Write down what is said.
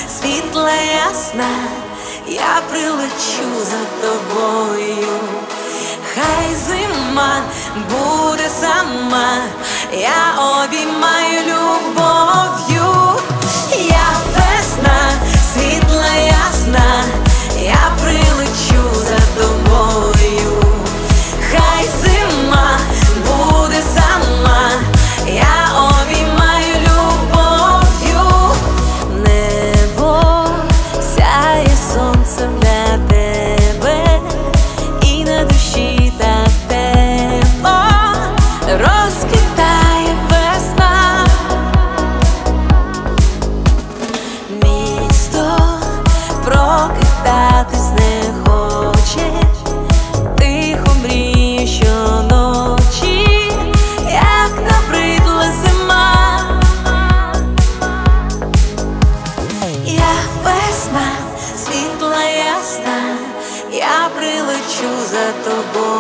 світла ясна, я прилечу за тобою. Хай зима буде сама, я обіймаю любов'ю. Я весна, світла ясна, я прилечу за тобою. Хай зима буде сама, я обіймаю любов'ю. Небо сяє сонцем для тебе, і на душі так тепло розквітає весна. Місто прокидатись не хоче, тихо мріє щоночі, як набридла зима. Я весна, світла ясна, я прилечу за тобою.